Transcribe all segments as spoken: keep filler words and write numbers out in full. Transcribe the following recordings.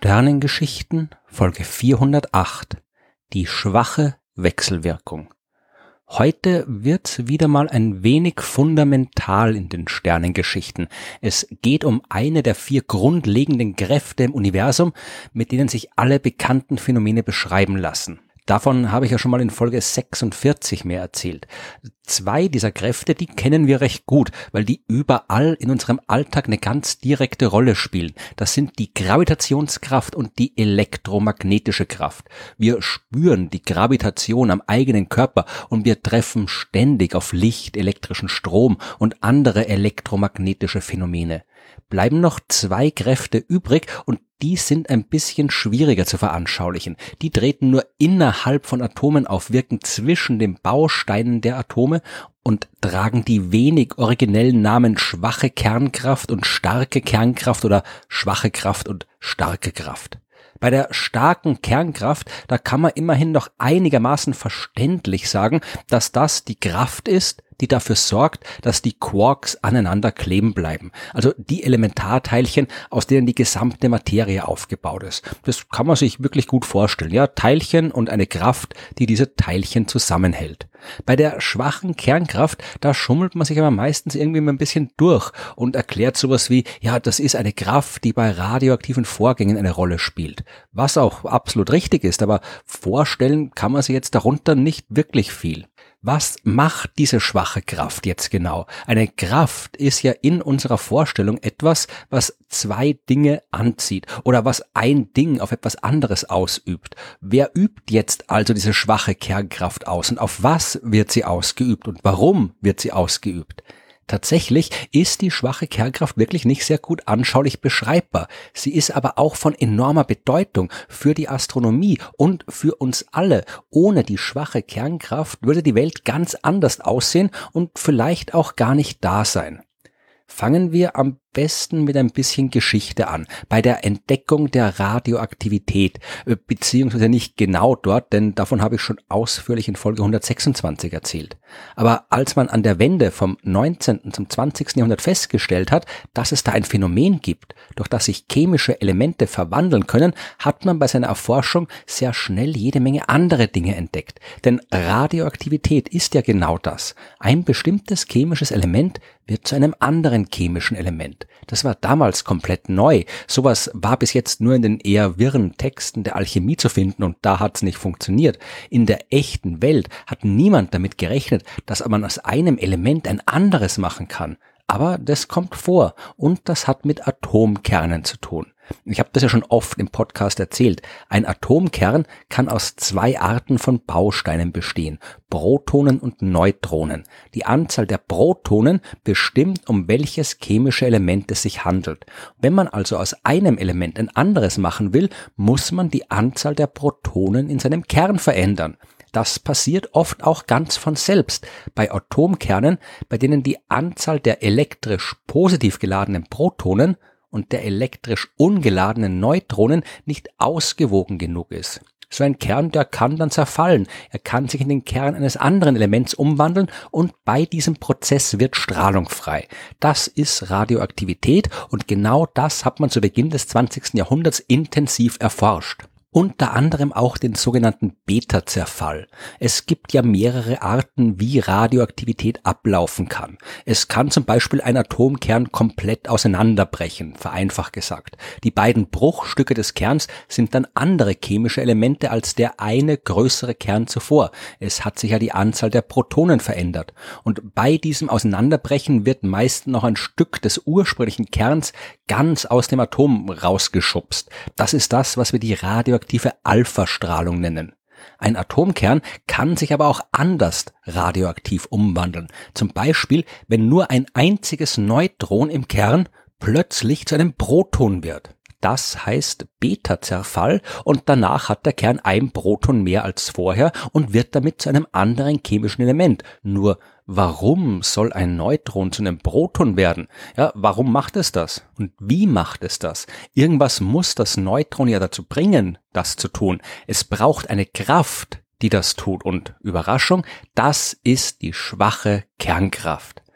Sternengeschichten, Folge vierhundertacht. Die schwache Wechselwirkung. Heute wird's wieder mal ein wenig fundamental in den Sternengeschichten. Es geht um eine der vier grundlegenden Kräfte im Universum, mit denen sich alle bekannten Phänomene beschreiben lassen. Davon habe ich ja schon mal in Folge sechsundvierzig mehr erzählt. Zwei dieser Kräfte, die kennen wir recht gut, weil die überall in unserem Alltag eine ganz direkte Rolle spielen. Das sind die Gravitationskraft und die elektromagnetische Kraft. Wir spüren die Gravitation am eigenen Körper und wir treffen ständig auf Licht, elektrischen Strom und andere elektromagnetische Phänomene. Bleiben noch zwei Kräfte übrig und die sind ein bisschen schwieriger zu veranschaulichen. Die treten nur innerhalb von Atomen auf, wirken zwischen den Bausteinen der Atome und tragen die wenig originellen Namen schwache Kernkraft und starke Kernkraft oder schwache Kraft und starke Kraft. Bei der starken Kernkraft, da kann man immerhin noch einigermaßen verständlich sagen, dass das die Kraft ist, die dafür sorgt, dass die Quarks aneinander kleben bleiben. Also die Elementarteilchen, aus denen die gesamte Materie aufgebaut ist. Das kann man sich wirklich gut vorstellen. Ja, Teilchen und eine Kraft, die diese Teilchen zusammenhält. Bei der schwachen Kernkraft, da schummelt man sich aber meistens irgendwie mal ein bisschen durch und erklärt sowas wie, ja, das ist eine Kraft, die bei radioaktiven Vorgängen eine Rolle spielt. Was auch absolut richtig ist, aber vorstellen kann man sich jetzt darunter nicht wirklich viel. Was macht diese schwache Kraft jetzt genau? Eine Kraft ist ja in unserer Vorstellung etwas, was zwei Dinge anzieht oder was ein Ding auf etwas anderes ausübt. Wer übt jetzt also diese schwache Kernkraft aus und auf was wird sie ausgeübt und warum wird sie ausgeübt? Tatsächlich ist die schwache Kernkraft wirklich nicht sehr gut anschaulich beschreibbar. Sie ist aber auch von enormer Bedeutung für die Astronomie und für uns alle. Ohne die schwache Kernkraft würde die Welt ganz anders aussehen und vielleicht auch gar nicht da sein. Fangen wir am besten mit ein bisschen Geschichte an, bei der Entdeckung der Radioaktivität, beziehungsweise nicht genau dort, denn davon habe ich schon ausführlich in Folge hundertsechsundzwanzig erzählt. Aber als man an der Wende vom neunzehnten zum zwanzigsten Jahrhundert festgestellt hat, dass es da ein Phänomen gibt, durch das sich chemische Elemente verwandeln können, hat man bei seiner Erforschung sehr schnell jede Menge andere Dinge entdeckt. Denn Radioaktivität ist ja genau das. Ein bestimmtes chemisches Element wird zu einem anderen chemischen Element. Das war damals komplett neu. Sowas war bis jetzt nur in den eher wirren Texten der Alchemie zu finden und da hat's nicht funktioniert. In der echten Welt hat niemand damit gerechnet, dass man aus einem Element ein anderes machen kann. Aber das kommt vor und das hat mit Atomkernen zu tun. Ich habe das ja schon oft im Podcast erzählt. Ein Atomkern kann aus zwei Arten von Bausteinen bestehen, Protonen und Neutronen. Die Anzahl der Protonen bestimmt, um welches chemische Element es sich handelt. Wenn man also aus einem Element ein anderes machen will, muss man die Anzahl der Protonen in seinem Kern verändern. Das passiert oft auch ganz von selbst. Bei Atomkernen, bei denen die Anzahl der elektrisch positiv geladenen Protonen und der elektrisch ungeladenen Neutronen nicht ausgewogen genug ist. So ein Kern, der kann dann zerfallen. Er kann sich in den Kern eines anderen Elements umwandeln und bei diesem Prozess wird Strahlung frei. Das ist Radioaktivität und genau das hat man zu Beginn des zwanzigsten Jahrhunderts intensiv erforscht. Unter anderem auch den sogenannten Beta-Zerfall. Es gibt ja mehrere Arten, wie Radioaktivität ablaufen kann. Es kann zum Beispiel ein Atomkern komplett auseinanderbrechen, vereinfacht gesagt. Die beiden Bruchstücke des Kerns sind dann andere chemische Elemente als der eine größere Kern zuvor. Es hat sich ja die Anzahl der Protonen verändert. Und bei diesem Auseinanderbrechen wird meist noch ein Stück des ursprünglichen Kerns ganz aus dem Atom rausgeschubst. Das ist das, was wir die Radioaktivität Alpha-Strahlung nennen. Ein Atomkern kann sich aber auch anders radioaktiv umwandeln. Zum Beispiel, wenn nur ein einziges Neutron im Kern plötzlich zu einem Proton wird. Das heißt Beta-Zerfall und danach hat der Kern ein Proton mehr als vorher und wird damit zu einem anderen chemischen Element. Nur warum soll ein Neutron zu einem Proton werden? Ja, warum macht es das? Und wie macht es das? Irgendwas muss das Neutron ja dazu bringen, das zu tun. Es braucht eine Kraft, die das tut. Und Überraschung, das ist die schwache Kernkraft.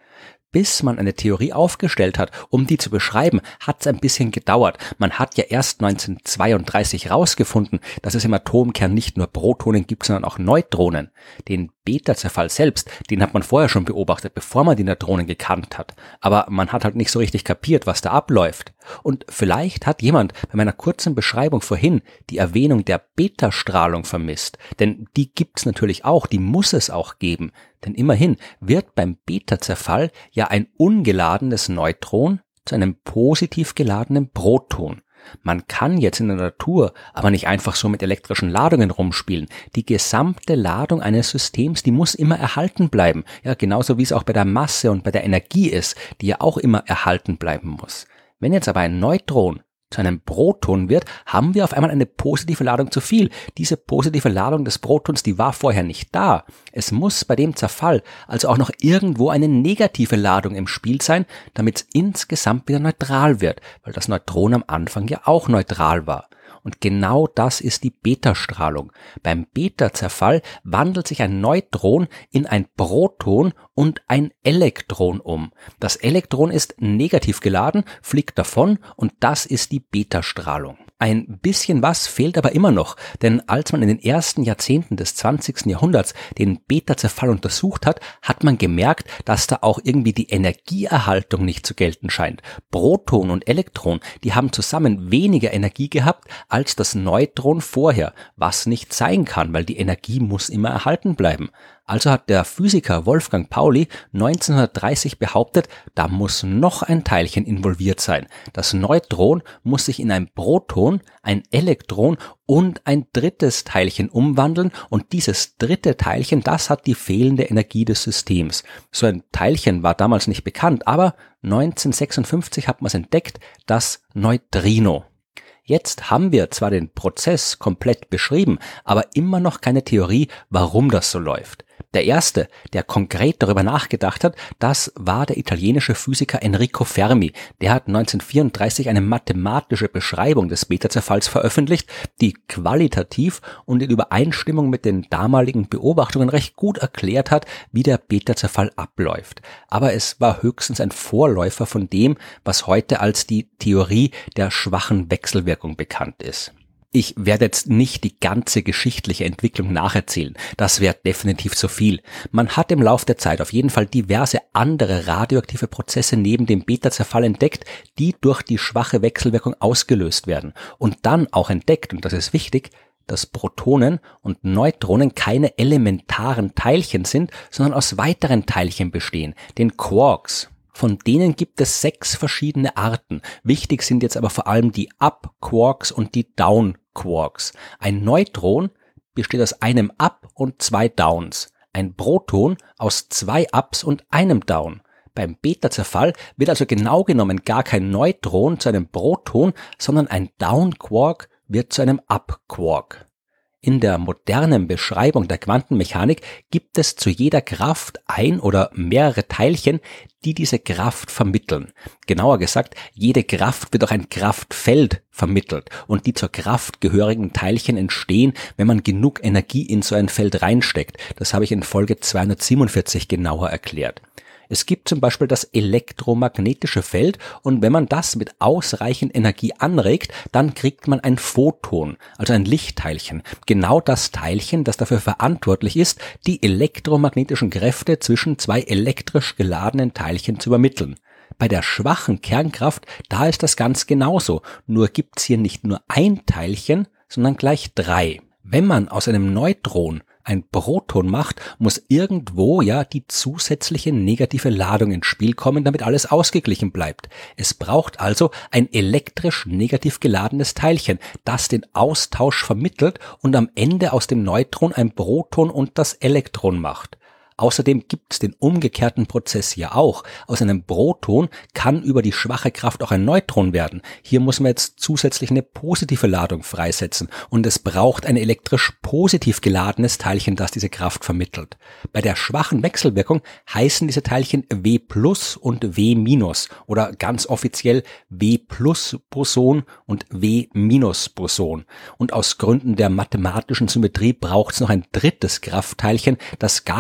bis man eine Theorie aufgestellt hat, um die zu beschreiben, hat es ein bisschen gedauert. Man hat ja erst neunzehnhundertzweiunddreißig herausgefunden, dass es im Atomkern nicht nur Protonen gibt, sondern auch Neutronen. Den Beta-Zerfall selbst, den hat man vorher schon beobachtet, bevor man die Neutronen gekannt hat. Aber man hat halt nicht so richtig kapiert, was da abläuft. Und vielleicht hat jemand bei meiner kurzen Beschreibung vorhin die Erwähnung der Beta-Strahlung vermisst. Denn die gibt's natürlich auch, die muss es auch geben. Denn immerhin wird beim Beta-Zerfall ja ein ungeladenes Neutron zu einem positiv geladenen Proton. Man kann jetzt in der Natur aber nicht einfach so mit elektrischen Ladungen rumspielen. Die gesamte Ladung eines Systems, die muss immer erhalten bleiben. Ja, genauso wie es auch bei der Masse und bei der Energie ist, die ja auch immer erhalten bleiben muss. Wenn jetzt aber ein Neutron zu einem Proton wird, haben wir auf einmal eine positive Ladung zu viel. Diese positive Ladung des Protons, die war vorher nicht da. Es muss bei dem Zerfall also auch noch irgendwo eine negative Ladung im Spiel sein, damit es insgesamt wieder neutral wird, weil das Neutron am Anfang ja auch neutral war. Und genau das ist die Beta-Strahlung. Beim Beta-Zerfall wandelt sich ein Neutron in ein Proton und ein Elektron um. Das Elektron ist negativ geladen, fliegt davon und das ist die Beta-Strahlung. Ein bisschen was fehlt aber immer noch, denn als man in den ersten Jahrzehnten des zwanzigsten Jahrhunderts den Beta-Zerfall untersucht hat, hat man gemerkt, dass da auch irgendwie die Energieerhaltung nicht zu gelten scheint. Proton und Elektron, die haben zusammen weniger Energie gehabt als das Neutron vorher, was nicht sein kann, weil die Energie muss immer erhalten bleiben. Also hat der Physiker Wolfgang Pauli neunzehnhundertdreißig behauptet, da muss noch ein Teilchen involviert sein. Das Neutron muss sich in ein Proton, ein Elektron und ein drittes Teilchen umwandeln und dieses dritte Teilchen, das hat die fehlende Energie des Systems. So ein Teilchen war damals nicht bekannt, aber neunzehnhundertsechsundfünfzig hat man es entdeckt, das Neutrino. Jetzt haben wir zwar den Prozess komplett beschrieben, aber immer noch keine Theorie, warum das so läuft. Der erste, der konkret darüber nachgedacht hat, das war der italienische Physiker Enrico Fermi. Der hat neunzehnhundertvierunddreißig eine mathematische Beschreibung des Beta-Zerfalls veröffentlicht, die qualitativ und in Übereinstimmung mit den damaligen Beobachtungen recht gut erklärt hat, wie der Beta-Zerfall abläuft. Aber es war höchstens ein Vorläufer von dem, was heute als die Theorie der schwachen Wechselwirkung bekannt ist. Ich werde jetzt nicht die ganze geschichtliche Entwicklung nacherzählen, das wäre definitiv zu viel. Man hat im Lauf der Zeit auf jeden Fall diverse andere radioaktive Prozesse neben dem Beta-Zerfall entdeckt, die durch die schwache Wechselwirkung ausgelöst werden. Und dann auch entdeckt, und das ist wichtig, dass Protonen und Neutronen keine elementaren Teilchen sind, sondern aus weiteren Teilchen bestehen, den Quarks. Von denen gibt es sechs verschiedene Arten. Wichtig sind jetzt aber vor allem die Up-Quarks und die Down-Quarks. Ein Neutron besteht aus einem Up und zwei Downs. Ein Proton aus zwei Ups und einem Down. Beim Beta-Zerfall wird also genau genommen gar kein Neutron zu einem Proton, sondern ein Down-Quark wird zu einem Up-Quark. In der modernen Beschreibung der Quantenmechanik gibt es zu jeder Kraft ein oder mehrere Teilchen, die diese Kraft vermitteln. Genauer gesagt, jede Kraft wird durch ein Kraftfeld vermittelt und die zur Kraft gehörigen Teilchen entstehen, wenn man genug Energie in so ein Feld reinsteckt. Das habe ich in Folge zweihundertsiebenundvierzig genauer erklärt. Es gibt zum Beispiel das elektromagnetische Feld und wenn man das mit ausreichend Energie anregt, dann kriegt man ein Photon, also ein Lichtteilchen. Genau das Teilchen, das dafür verantwortlich ist, die elektromagnetischen Kräfte zwischen zwei elektrisch geladenen Teilchen zu übermitteln. Bei der schwachen Kernkraft, da ist das ganz genauso, nur gibt's hier nicht nur ein Teilchen, sondern gleich drei. Wenn man aus einem Neutron ein Proton macht, muss irgendwo ja die zusätzliche negative Ladung ins Spiel kommen, damit alles ausgeglichen bleibt. Es braucht also ein elektrisch negativ geladenes Teilchen, das den Austausch vermittelt und am Ende aus dem Neutron ein Proton und das Elektron macht. Außerdem gibt es den umgekehrten Prozess hier auch. Aus einem Proton kann über die schwache Kraft auch ein Neutron werden. Hier muss man jetzt zusätzlich eine positive Ladung freisetzen und es braucht ein elektrisch positiv geladenes Teilchen, das diese Kraft vermittelt. Bei der schwachen Wechselwirkung heißen diese Teilchen W plus und W minus oder ganz offiziell W plus Boson und W minus Boson. Und aus Gründen der mathematischen Symmetrie braucht es noch ein drittes Kraftteilchen, das gar keine elektrische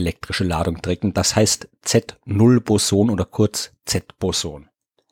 elektrische Ladung trägt. Das heißt Z null Boson oder kurz Z-Boson.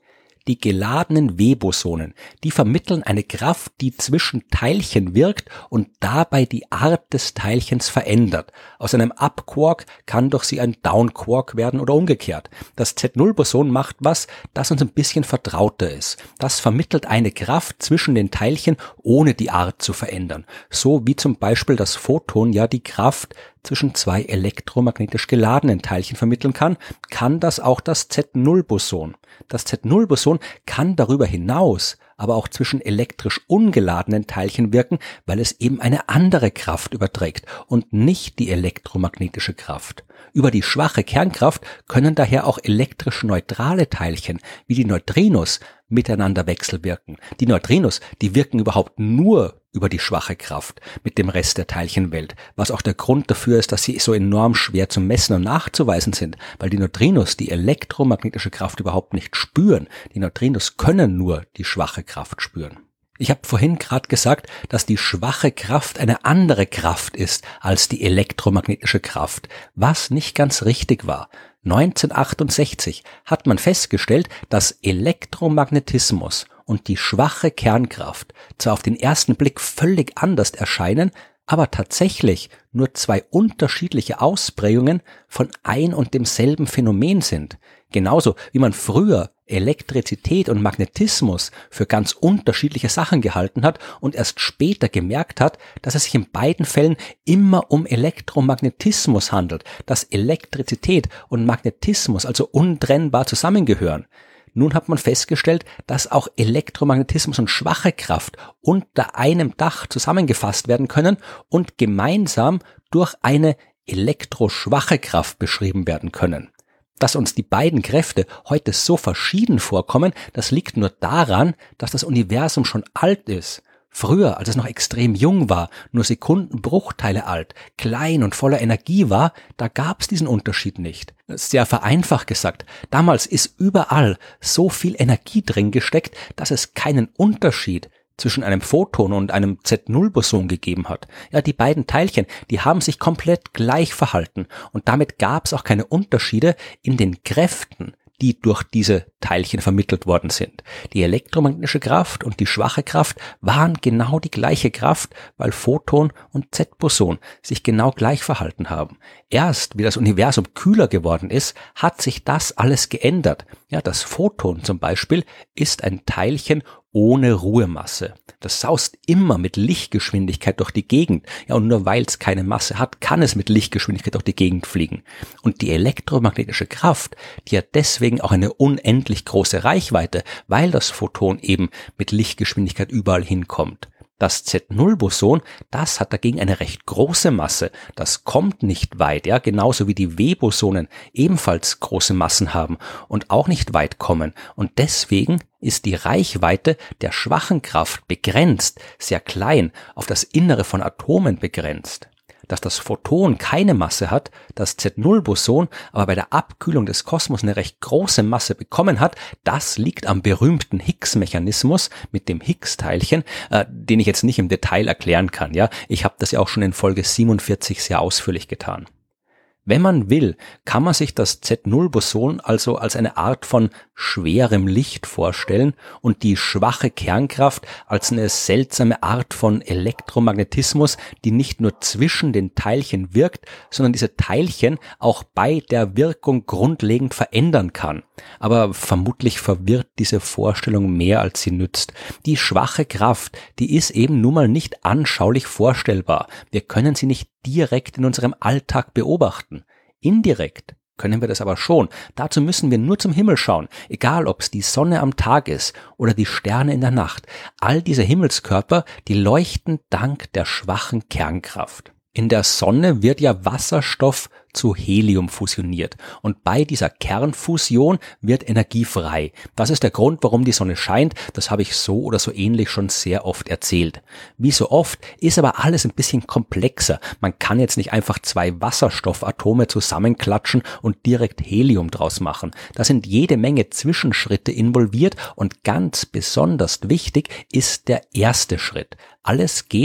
Die geladenen W-Bosonen, die vermitteln eine Kraft, die zwischen Teilchen wirkt und dabei die Art des Teilchens verändert. Aus einem Up-Quark kann durch sie ein Down-Quark werden oder umgekehrt. Das Z null Boson macht was, das uns ein bisschen vertrauter ist. Das vermittelt eine Kraft zwischen den Teilchen, ohne die Art zu verändern. So wie zum Beispiel das Photon ja die Kraft zwischen zwei elektromagnetisch geladenen Teilchen vermitteln kann, kann das auch das Z null Boson. Das Z null Boson kann darüber hinaus aber auch zwischen elektrisch ungeladenen Teilchen wirken, weil es eben eine andere Kraft überträgt und nicht die elektromagnetische Kraft. Über die schwache Kernkraft können daher auch elektrisch neutrale Teilchen wie die Neutrinos miteinander wechselwirken. Die Neutrinos, die wirken überhaupt nur über die schwache Kraft mit dem Rest der Teilchenwelt, was auch der Grund dafür ist, dass sie so enorm schwer zu messen und nachzuweisen sind, weil die Neutrinos die elektromagnetische Kraft überhaupt nicht spüren. Die Neutrinos können nur die schwache Kraft spüren. Ich habe vorhin gerade gesagt, dass die schwache Kraft eine andere Kraft ist als die elektromagnetische Kraft, was nicht ganz richtig war. neunzehnhundertachtundsechzig hat man festgestellt, dass Elektromagnetismus und die schwache Kernkraft zwar auf den ersten Blick völlig anders erscheinen, aber tatsächlich nur zwei unterschiedliche Ausprägungen von ein und demselben Phänomen sind. Genauso wie man früher Elektrizität und Magnetismus für ganz unterschiedliche Sachen gehalten hat und erst später gemerkt hat, dass es sich in beiden Fällen immer um Elektromagnetismus handelt, dass Elektrizität und Magnetismus also untrennbar zusammengehören. Nun hat man festgestellt, dass auch Elektromagnetismus und schwache Kraft unter einem Dach zusammengefasst werden können und gemeinsam durch eine elektroschwache Kraft beschrieben werden können. Dass uns die beiden Kräfte heute so verschieden vorkommen, das liegt nur daran, dass das Universum schon alt ist. Früher, als es noch extrem jung war, nur Sekundenbruchteile alt, klein und voller Energie war, da gab es diesen Unterschied nicht. Sehr vereinfacht gesagt, damals ist überall so viel Energie drin gesteckt, dass es keinen Unterschied zwischen einem Photon und einem Z null Boson gegeben hat. Ja, die beiden Teilchen, die haben sich komplett gleich verhalten und damit gab es auch keine Unterschiede in den Kräften, die durch diese Teilchen vermittelt worden sind. Die elektromagnetische Kraft und die schwache Kraft waren genau die gleiche Kraft, weil Photon und Z-Boson sich genau gleich verhalten haben. Erst, wie das Universum kühler geworden ist, hat sich das alles geändert. Ja, das Photon zum Beispiel ist ein Teilchen ohne Ruhemasse. Das saust immer mit Lichtgeschwindigkeit durch die Gegend. Ja, und nur weil es keine Masse hat, kann es mit Lichtgeschwindigkeit durch die Gegend fliegen. Und die elektromagnetische Kraft, die hat deswegen auch eine unendlich große Reichweite, weil das Photon eben mit Lichtgeschwindigkeit überall hinkommt. Das Z null Boson, das hat dagegen eine recht große Masse. Das kommt nicht weit, ja, genauso wie die W-Bosonen ebenfalls große Massen haben und auch nicht weit kommen. Und deswegen ist die Reichweite der schwachen Kraft begrenzt, sehr klein, auf das Innere von Atomen begrenzt. Dass das Photon keine Masse hat, das Z null Boson aber bei der Abkühlung des Kosmos eine recht große Masse bekommen hat, das liegt am berühmten Higgs-Mechanismus mit dem Higgs-Teilchen, äh, den ich jetzt nicht im Detail erklären kann. Ja, ich habe das ja auch schon in Folge siebenundvierzig sehr ausführlich getan. Wenn man will, kann man sich das Z null Boson also als eine Art von schwerem Licht vorstellen und die schwache Kernkraft als eine seltsame Art von Elektromagnetismus, die nicht nur zwischen den Teilchen wirkt, sondern diese Teilchen auch bei der Wirkung grundlegend verändern kann. Aber vermutlich verwirrt diese Vorstellung mehr, als sie nützt. Die schwache Kraft, die ist eben nun mal nicht anschaulich vorstellbar. Wir können sie nicht direkt in unserem Alltag beobachten. Indirekt können wir das aber schon. Dazu müssen wir nur zum Himmel schauen, egal ob es die Sonne am Tag ist oder die Sterne in der Nacht. All diese Himmelskörper, die leuchten dank der schwachen Kernkraft. In der Sonne wird ja Wasserstoff zu Helium fusioniert und bei dieser Kernfusion wird Energie frei. Das ist der Grund, warum die Sonne scheint. Das habe ich so oder so ähnlich schon sehr oft erzählt. Wie so oft ist aber alles ein bisschen komplexer. Man kann jetzt nicht einfach zwei Wasserstoffatome zusammenklatschen und direkt Helium draus machen. Da sind jede Menge Zwischenschritte involviert und ganz besonders wichtig ist der erste Schritt. Alles geht,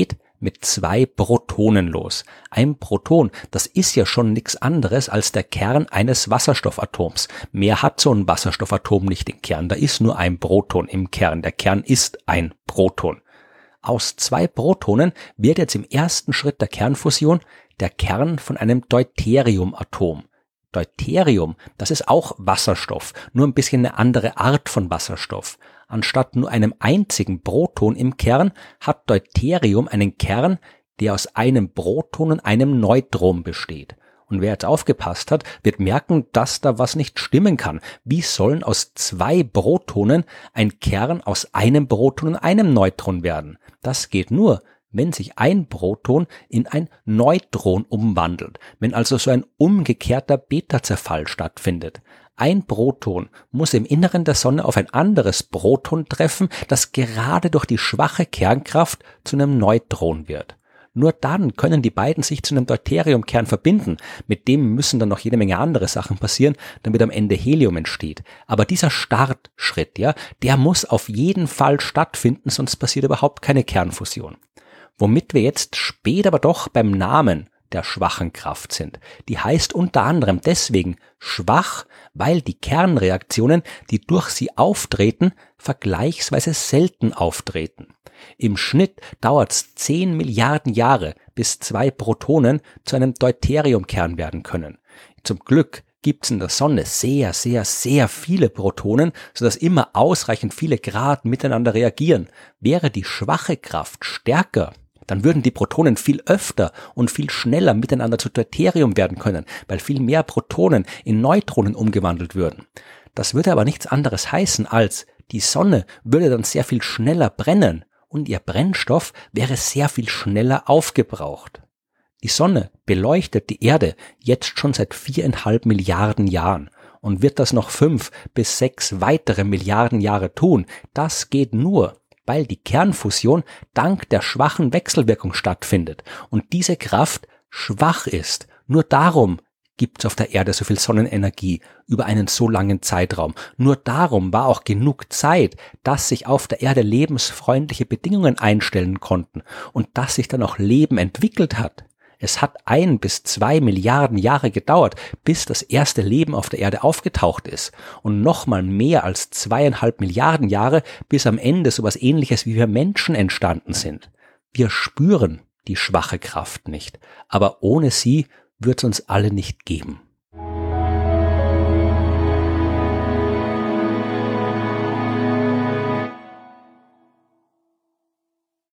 mit zwei Protonen los. Ein Proton, das ist ja schon nichts anderes als der Kern eines Wasserstoffatoms. Mehr hat so ein Wasserstoffatom nicht im Kern, da ist nur ein Proton im Kern. Der Kern ist ein Proton. Aus zwei Protonen wird jetzt im ersten Schritt der Kernfusion der Kern von einem Deuteriumatom. Deuterium, das ist auch Wasserstoff, nur ein bisschen eine andere Art von Wasserstoff. Anstatt nur einem einzigen Proton im Kern hat Deuterium einen Kern, der aus einem Proton und einem Neutron besteht. Und wer jetzt aufgepasst hat, wird merken, dass da was nicht stimmen kann. Wie sollen aus zwei Protonen ein Kern aus einem Proton und einem Neutron werden? Das geht nur, wenn sich ein Proton in ein Neutron umwandelt, wenn also so ein umgekehrter Beta-Zerfall stattfindet. Ein Proton muss im Inneren der Sonne auf ein anderes Proton treffen, das gerade durch die schwache Kernkraft zu einem Neutron wird. Nur dann können die beiden sich zu einem Deuteriumkern verbinden. Mit dem müssen dann noch jede Menge andere Sachen passieren, damit am Ende Helium entsteht. Aber dieser Startschritt, ja, der muss auf jeden Fall stattfinden, sonst passiert überhaupt keine Kernfusion. Womit wir jetzt später aber doch beim Namen der schwachen Kraft sind. Die heißt unter anderem deswegen schwach, weil die Kernreaktionen, die durch sie auftreten, vergleichsweise selten auftreten. Im Schnitt dauert es zehn Milliarden Jahre, bis zwei Protonen zu einem Deuteriumkern werden können. Zum Glück gibt es in der Sonne sehr, sehr, sehr viele Protonen, sodass immer ausreichend viele Grad miteinander reagieren. Wäre die schwache Kraft stärker, dann würden die Protonen viel öfter und viel schneller miteinander zu Deuterium werden können, weil viel mehr Protonen in Neutronen umgewandelt würden. Das würde aber nichts anderes heißen als, die Sonne würde dann sehr viel schneller brennen und ihr Brennstoff wäre sehr viel schneller aufgebraucht. Die Sonne beleuchtet die Erde jetzt schon seit viereinhalb Milliarden Jahren und wird das noch fünf bis sechs weitere Milliarden Jahre tun. Das geht nur, weil die Kernfusion dank der schwachen Wechselwirkung stattfindet und diese Kraft schwach ist. Nur darum gibt es auf der Erde so viel Sonnenenergie über einen so langen Zeitraum. Nur darum war auch genug Zeit, dass sich auf der Erde lebensfreundliche Bedingungen einstellen konnten und dass sich dann auch Leben entwickelt hat. Es hat ein bis zwei Milliarden Jahre gedauert, bis das erste Leben auf der Erde aufgetaucht ist. Und nochmal mehr als zweieinhalb Milliarden Jahre, bis am Ende sowas Ähnliches wie wir Menschen entstanden sind. Wir spüren die schwache Kraft nicht, aber ohne sie wird es uns alle nicht geben.